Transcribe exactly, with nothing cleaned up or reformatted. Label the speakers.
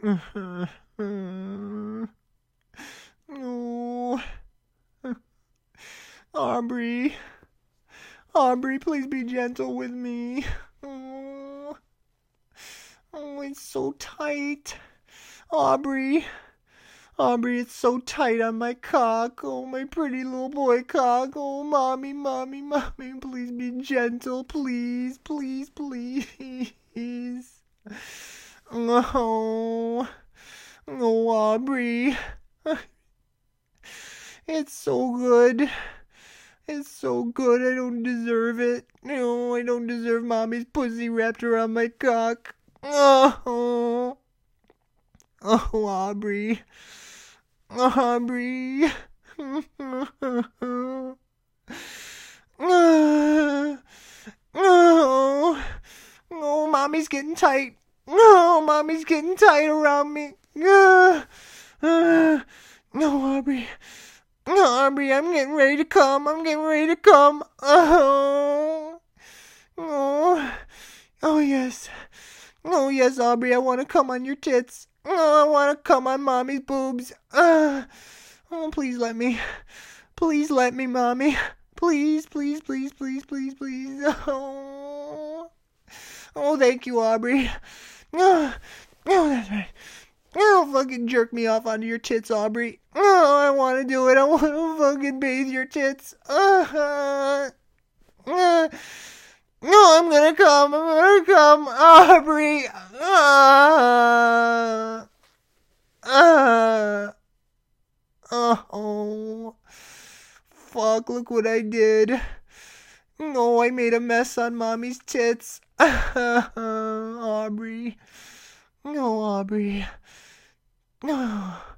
Speaker 1: No. Aubrey. Aubrey, please be gentle with me. Oh, oh it's so tight. Aubrey. Aubrey, it's so tight on my cock. Oh, my pretty little boy cock. Oh, mommy, mommy, mommy, please be gentle. Please, please, please. Oh, oh, Aubrey. It's so good. It's so good. I don't deserve it. No, I don't deserve mommy's pussy wrapped around my cock. Oh, oh, Aubrey. Aubrey. Oh, oh, oh, mommy's getting tight. No, mommy's getting tight around me. Uh, uh, no, Aubrey. No, Aubrey, I'm getting ready to come. I'm getting ready to come. Oh, oh, oh yes. Oh yes, Aubrey, I want to come on your tits. Oh, I want to come on mommy's boobs. Uh, oh, please let me. Please let me, mommy. Please, please, please, please, please, please. Oh, oh, thank you, Aubrey. Oh, oh, that's right. Oh, fucking jerk me off onto your tits, Aubrey. Oh, I want to do it. I want to fucking bathe your tits. Uh, uh, no, I'm gonna come. I'm gonna come, Aubrey. Uh, uh, oh, fuck, look what I did. No, I made a mess on mommy's tits. Aubrey. No, Aubrey. No.